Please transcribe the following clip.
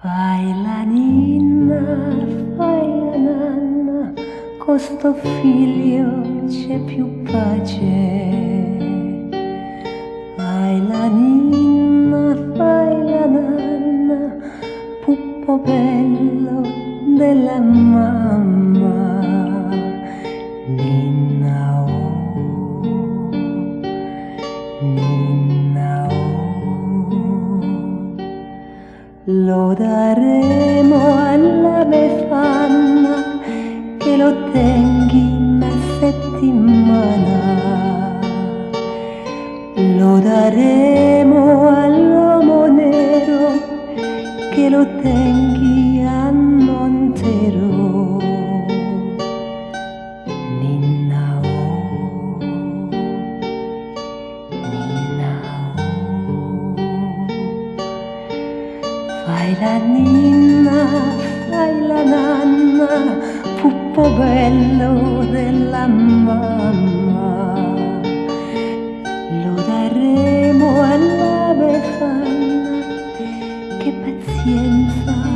Fai la ninna, fai la nanna, con sto figlio c'è più pace. Fai la ninna, fai la nanna, puppo bello della mamma. Ninna oh, ninna oh. Lo daremo alla Befana che lo tenghi una settimana. Lo daremo all'uomo nero che lo tenghi a Montero. Ninna oh, ninna oh. Fai la ninna, fai la nanna, puppo bello della mamma. Lo daremo alla Befana, che pazienza